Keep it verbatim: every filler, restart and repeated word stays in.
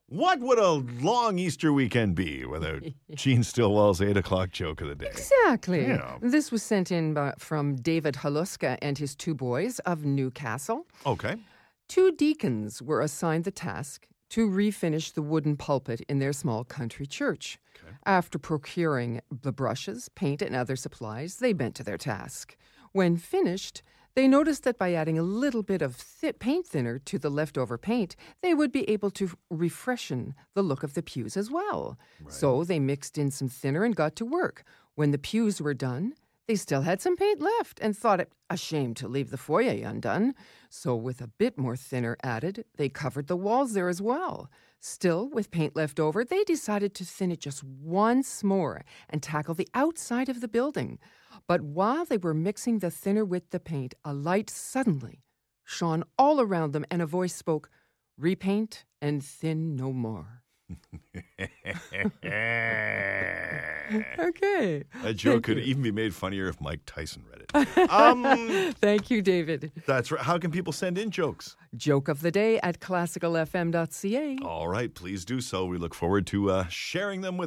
What would a long Easter weekend be without Gene Stillwell's eight o'clock joke of the day? Exactly. Yeah. This was sent in by, from David Haluska and his two boys of Newcastle. Okay. Two deacons were assigned the task to refinish the wooden pulpit in their small country church. Okay. After procuring the brushes, paint, and other supplies, they bent to their task. When finished, they noticed that by adding a little bit of thi- paint thinner to the leftover paint, they would be able to refreshen the look of the pews as well. Right. So they mixed in some thinner and got to work. When the pews were done, they still had some paint left and thought it a shame to leave the foyer undone. So with a bit more thinner added, they covered the walls there as well. Still, with paint left over, they decided to thin it just once more and tackle the outside of the building. But while they were mixing the thinner with the paint, a light suddenly shone all around them and a voice spoke, "Repaint and thin no more." Okay. That joke Thank could you. even be made funnier if Mike Tyson read it. Um, Thank you, David. that's right. How can people send in jokes? Joke of the day at classical f m dot c a. All right, please do so. We look forward to uh, sharing them with